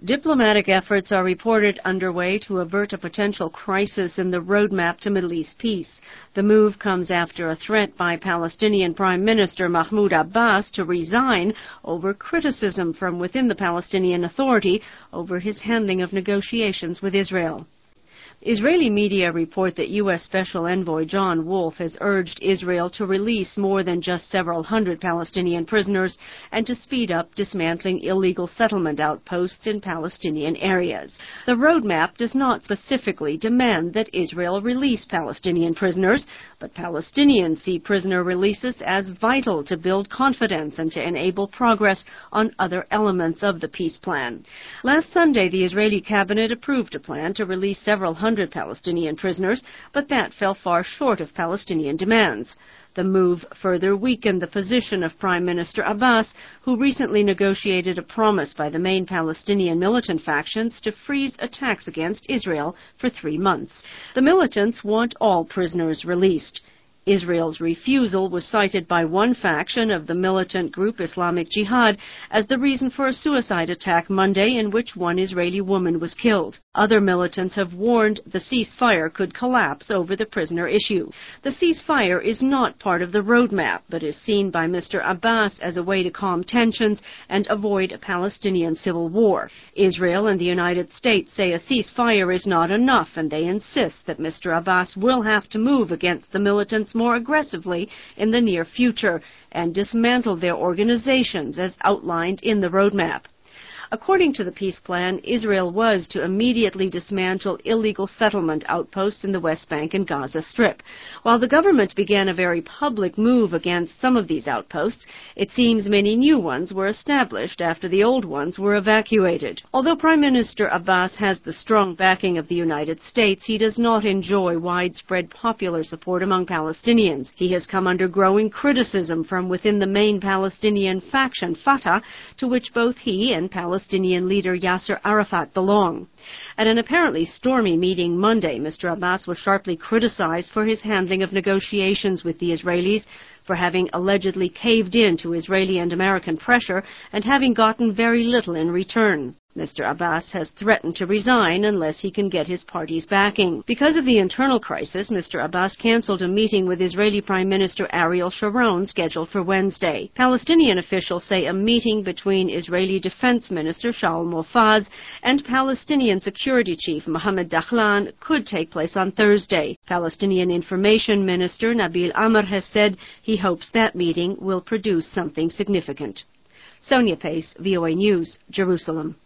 Diplomatic efforts are reported underway to avert a potential crisis in the roadmap to Middle East peace. The move comes after a threat by Palestinian Prime Minister Mahmoud Abbas to resign over criticism from within the Palestinian Authority over his handling of negotiations with Israel. Israeli media report that U.S. Special Envoy John Wolfe has urged Israel to release more than just several hundred Palestinian prisoners and to speed up dismantling illegal settlement outposts in Palestinian areas. The roadmap does not specifically demand that Israel release Palestinian prisoners, but Palestinians see prisoner releases as vital to build confidence and to enable progress on other elements of the peace plan. Last Sunday, the Israeli cabinet approved a plan to release several hundred Palestinian prisoners, but that fell far short of Palestinian demands. The move further weakened the position of Prime Minister Abbas, who recently negotiated a promise by the main Palestinian militant factions to freeze attacks against Israel for 3 months. The militants want all prisoners released. Israel's refusal was cited by one faction of the militant group Islamic Jihad as the reason for a suicide attack Monday in which one Israeli woman was killed. Other militants have warned the ceasefire could collapse over the prisoner issue. The ceasefire is not part of the roadmap, but is seen by Mr. Abbas as a way to calm tensions and avoid a Palestinian civil war. Israel and the United States say a ceasefire is not enough, and they insist that Mr. Abbas will have to move against the militants more aggressively in the near future and dismantle their organizations as outlined in the roadmap. According to the peace plan, Israel was to immediately dismantle illegal settlement outposts in the West Bank and Gaza Strip. While the government began a very public move against some of these outposts, it seems many new ones were established after the old ones were evacuated. Although Prime Minister Abbas has the strong backing of the United States, he does not enjoy widespread popular support among Palestinians. He has come under growing criticism from within the main Palestinian faction, Fatah, to which both he and Palestinian leader Yasser Arafat belong. At an apparently stormy meeting Monday, Mr. Abbas was sharply criticized for his handling of negotiations with the Israelis, for having allegedly caved in to Israeli and American pressure and having gotten very little in return. Mr. Abbas has threatened to resign unless he can get his party's backing. Because of the internal crisis, Mr. Abbas canceled a meeting with Israeli Prime Minister Ariel Sharon scheduled for Wednesday. Palestinian officials say a meeting between Israeli Defense Minister Shaul Mofaz and Palestinian Security Chief Mohammed Dakhlan could take place on Thursday. Palestinian Information Minister Nabil Amr has said he hopes that meeting will produce something significant. Sonia Pace, VOA News, Jerusalem.